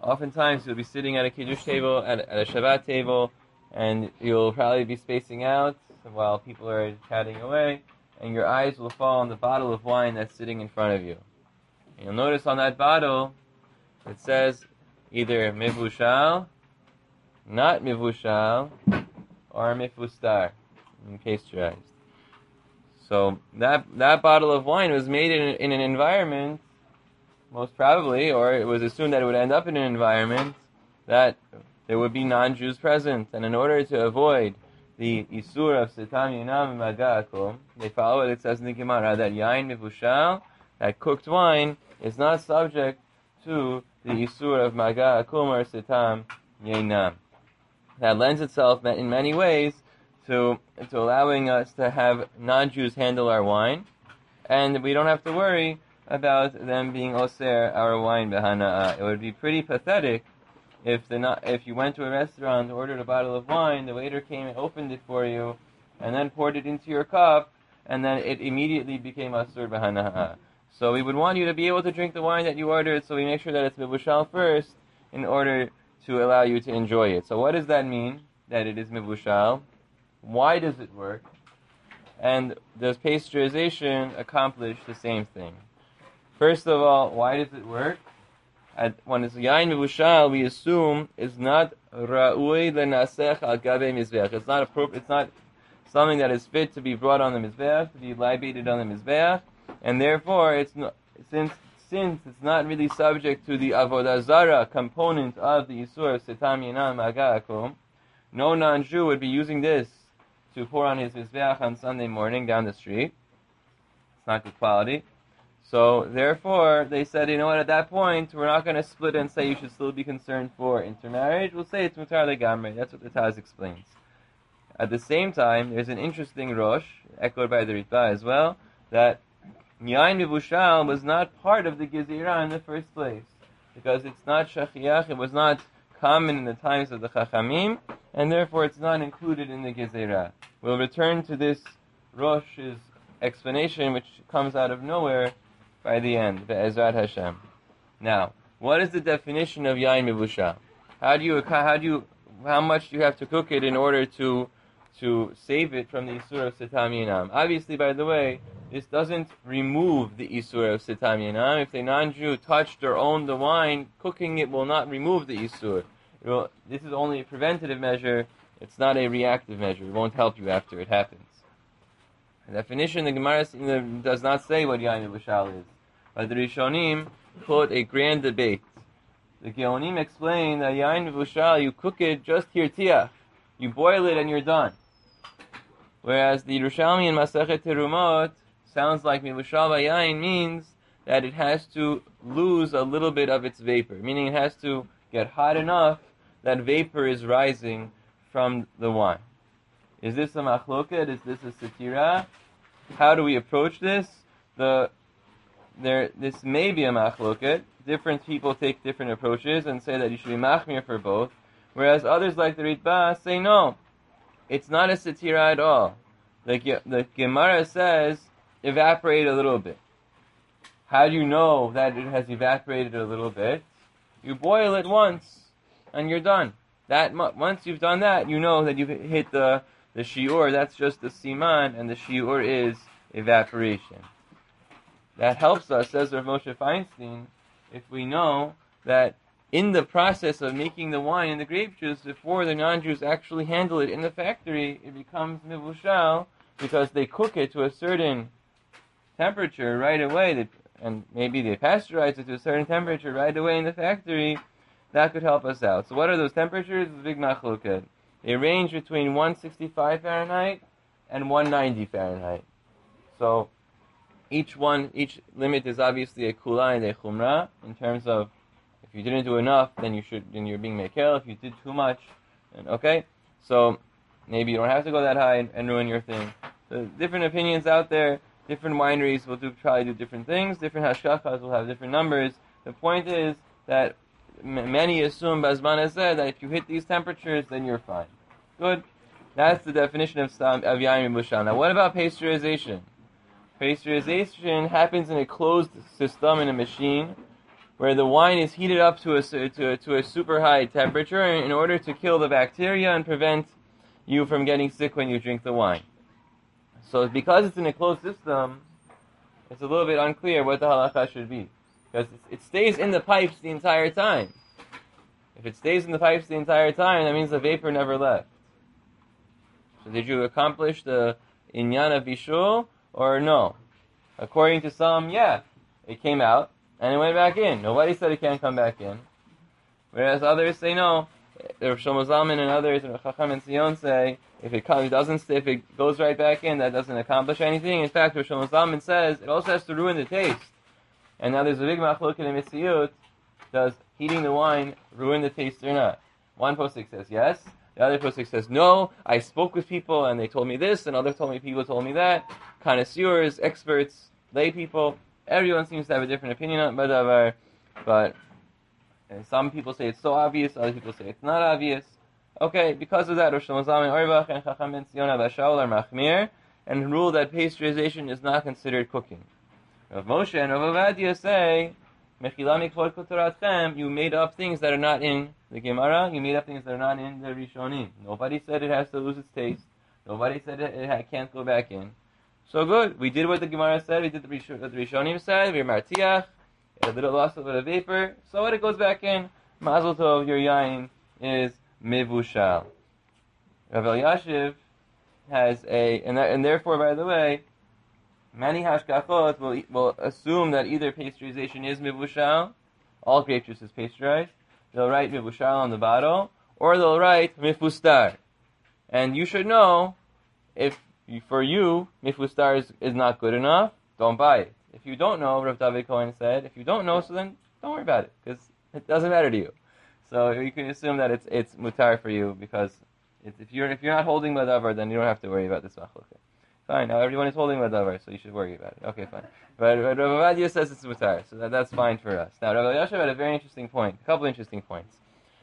Oftentimes you'll be sitting at a Kiddush table, at a Shabbat table, and you'll probably be spacing out while people are chatting away, and your eyes will fall on the bottle of wine that's sitting in front of you. And you'll notice on that bottle, it says either Mivushal, not Mivushal, or Mifustar, pasteurized. So that bottle of wine was made in an environment, most probably, or it was assumed that it would end up in an environment that there would be non-Jews present. And in order to avoid the Isur of Sitam Yinam Maga'akum, they follow what it says in the Gemara, that Yain Mivushal, that cooked wine, is not subject to the Isur of Maga'akum or Sitam Yinam. That lends itself in many ways to allowing us to have non-Jews handle our wine, and we don't have to worry about them being oser our wine b'hana'ah. It would be pretty pathetic if you went to a restaurant, ordered a bottle of wine, the waiter came and opened it for you, and then poured it into your cup, and then it immediately became asur b'hana'ah. So we would want you to be able to drink the wine that you ordered, so we make sure that it's mivushal first in order to allow you to enjoy it. So what does that mean, that it is mivushal? Why does it work? And does pasteurization accomplish the same thing? First of all, why does it work? When it's yain mivushal, we assume it's not ra'ui lenasech al gabe mizbeach. It's not appropriate. It's not something that is fit to be brought on the mizbeach, to be libated on the mizbeach, and therefore it's not, since it's not really subject to the avodah zara component of the isur of sitam yinam maga'akum, no non-Jew would be using this to pour on his mizbeach on Sunday morning down the street. It's not good quality. So, therefore, they said, you know what, at that point, we're not going to split and say you should still be concerned for intermarriage. We'll say it's mutar legamrei. That's what the Taz explains. At the same time, there's an interesting rosh, echoed by the Ritva as well, that yain mivushal was not part of the gezerah in the first place. Because it's not shachiach, it was not common in the times of the Chachamim, and therefore it's not included in the gezerah. We'll return to this rosh's explanation, which comes out of nowhere, by the end, Be'ezrat Hashem. Now, what is the definition of yain mivushal? How much do you have to cook it in order to save it from the isur of sitam yinam? Obviously, by the way, this doesn't remove the isur of sitam yinam. If the non-Jew touched or owned the wine, cooking it will not remove the isur. This is only a preventative measure. It's not a reactive measure. It won't help you after it happens. The definition, the Gemara does not say what yain mivushal is. But the Rishonim quote a grand debate. The Geonim explain that yain mivushal, you cook it just hirtiach. You boil it and you're done. Whereas the Yerushalmi in Masechet Terumot sounds like mivushal b'yain means that it has to lose a little bit of its vapor. Meaning it has to get hot enough that vapor is rising from the wine. Is this a machloket? Is this a satira? How do we approach this? This may be a machloket. Different people take different approaches and say that you should be machmir for both. Whereas others, like the Ritba, say no. It's not a satira at all. The Gemara says, evaporate a little bit. How do you know that it has evaporated a little bit? You boil it once, and you're done. Once you've done that, you know that you've hit the shiur. That's just the siman, and the shiur is evaporation. That helps us, says Rav Moshe Feinstein, if we know that in the process of making the wine and the grape juice, before the non-Jews actually handle it in the factory, it becomes mivushal, because they cook it to a certain temperature right away, and maybe they pasteurize it to a certain temperature right away in the factory. That could help us out. So what are those temperatures? The big machloket. They range between 165 Fahrenheit and 190 Fahrenheit. So each limit is obviously a kula and a chumrah, in terms of if you didn't do enough, then you're being mekel. If you did too much, then okay. So maybe you don't have to go that high and ruin your thing. So different opinions out there. Different wineries will probably do different things. Different hashkachas will have different numbers. The point is that many assume Bazman has said that if you hit these temperatures, then you're fine. Good. That's the definition of yain mivushal. Now, what about pasteurization? Pasteurization happens in a closed system in a machine, where the wine is heated up to a super high temperature in order to kill the bacteria and prevent you from getting sick when you drink the wine. So because it's in a closed system, it's a little bit unclear what the halacha should be. Because it stays in the pipes the entire time. If it stays in the pipes the entire time, that means the vapor never left. So did you accomplish the inyan of bishul or no? According to some, yeah, it came out and it went back in. Nobody said it can't come back in. Whereas others say no. Rav Shlomo Zalman and others, and Chacham and Zion say, if it goes right back in, that doesn't accomplish anything. In fact, Rav Shlomo Zalman says it also has to ruin the taste. And now there's a big machlok in the Mitziyut. Does heating the wine ruin the taste or not? One posik says yes. The other posik says no. I spoke with people and they told me this, and other people told me that. Connoisseurs, experts, lay people. Everyone seems to have a different opinion on Badavar, but some people say it's so obvious, other people say it's not obvious. Okay, because of that, Rosh Hashanah Orvach and Chacham ben Zion Abba Shaul are machmir and rule that pasteurization is not considered cooking. Rav Moshe and Rav Ovadia say, you made up things that are not in the Gemara, you made up things that are not in the Rishonim. Nobody said it has to lose its taste. Nobody said it can't go back in. So good, we did what the Gemara said, we did what the Rishonim said, we martiach, a little loss of a vapor, so when it goes back in, Mazel Tov, your yain is mivushal. Rav Elyashiv has and therefore, by the way, many hashkachot will assume that either pasteurization is mivushal, all grape juice is pasteurized, they'll write mivushal on the bottle, or they'll write mifustar. And you should know, if for you, mifustar is not good enough, don't buy it. If you don't know, Rav David Cohen said, if you don't know, so then don't worry about it, because it doesn't matter to you. So you can assume that it's mutar for you, because if you're not holding Badavar, then you don't have to worry about this machlokah. Fine, now everyone is holding Badavar, so you should worry about it. Okay, fine. But Rav Ovadia says it's mutar, so that's fine for us. Now, Rav Elyashiv had a very interesting point, a couple interesting points.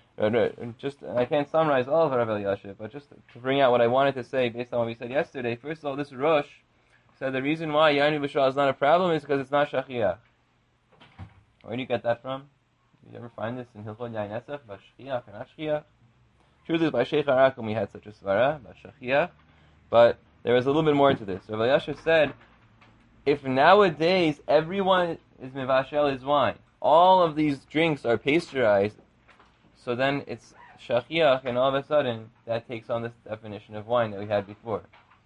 I can't summarize all of Rav Elyashiv, but just to bring out what I wanted to say based on what we said yesterday. First of all, this Rosh said the reason why Yain B'Shal is not a problem is because it's not Shachiach. Where do you get that from? Did you ever find this in Hilchot Yain Esach, about Shachiach or not Shachiach? Truth is, by Sheikh Harakum we had such a svara, about Shachiach, but there was a little bit more to this. Rav Elyashiv said, if nowadays everyone is mevashel his wine, all of these drinks are pasteurized, so then it's Shachiach, and all of a sudden that takes on this definition of wine that we had before.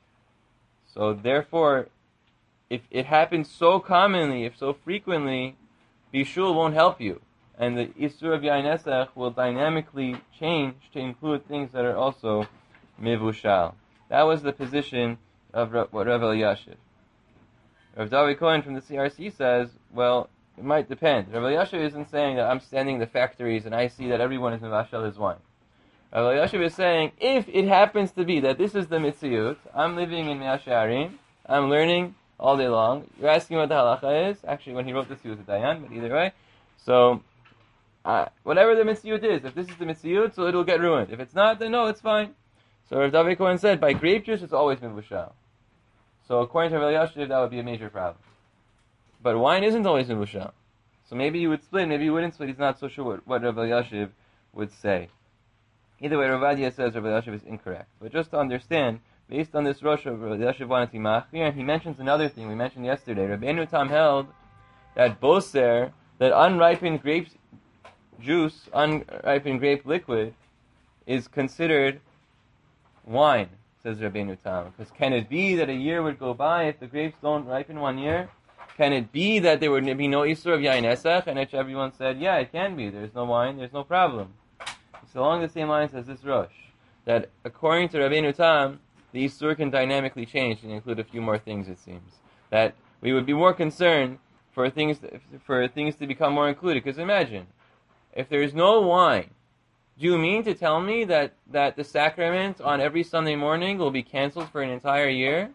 So therefore, if it happens so commonly, if so frequently, bishul won't help you. And the Isur of Yain Esach will dynamically change to include things that are also mivushal. That was the position of Rav Elyashiv. Rav David Cohen from the CRC says, well, it might depend. Rav Elyashiv isn't saying that I'm standing in the factories and I see that everyone is mivashel his wine. Rav Elyashiv is saying, if it happens to be that this is the mitziyut, I'm living in Mea Shearim, I'm learning all day long. You're asking what the halacha is. Actually, when he wrote this, he was a dayan, but either way. So, whatever the mitziyut is, if this is the mitziyut, so it'll get ruined. If it's not, then no, it's fine. So Rav David Cohen said, by grape juice, it's always mivushal. So according to Rav Elyashiv, that would be a major problem. But wine isn't always mivushal. So maybe you would split, maybe you wouldn't split. He's not so sure what Rav Elyashiv would say. Either way, Rav Ovadia says Rav Elyashiv is incorrect. But just to understand, based on this Rosh, Rav Elyashiv wanted to be machmir, and he mentions another thing we mentioned yesterday. Rabbeinu Tam held that boser, that unripened grape juice, unripened grape liquid, is considered wine, says Rabbeinu Tam. Because can it be that a year would go by if the grapes don't ripen 1 year? Can it be that there would be no Isur of Yain Esach? And everyone said, yeah, it can be. There's no wine, there's no problem. It's along the same lines as this Rosh, that according to Rabbeinu Tam, the Isur can dynamically change and include a few more things, it seems. That we would be more concerned for things to become more included. Because imagine, if there is no wine, do you mean to tell me that the sacrament on every Sunday morning will be canceled for an entire year?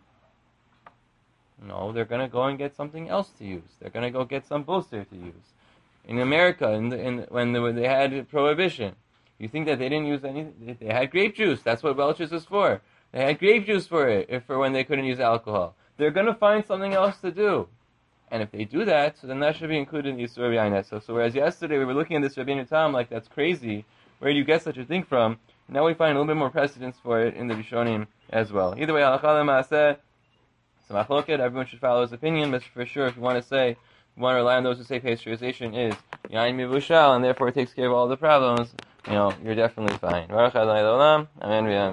No, they're going to go and get something else to use. They're going to go get some boser to use. In America, when they had prohibition, you think that they didn't use anything? They had grape juice. That's what Welch's is for. They had grape juice for when they couldn't use alcohol. They're going to find something else to do. And if they do that, so then that should be included in the Yisur B'Yayin. So whereas yesterday we were looking at this Rabbeinu Tam like that's crazy, where do you get such a thing from? Now we find a little bit more precedence for it in the Rishonim as well. Either way, Halakha L'Maaseh, it's a machloket, everyone should follow his opinion, but for sure, if you want to rely on those who say pasteurization is Yain Mivushal, and therefore it takes care of all the problems, you're definitely fine. Baruch Adonai L'Olam, Amen v'Amen.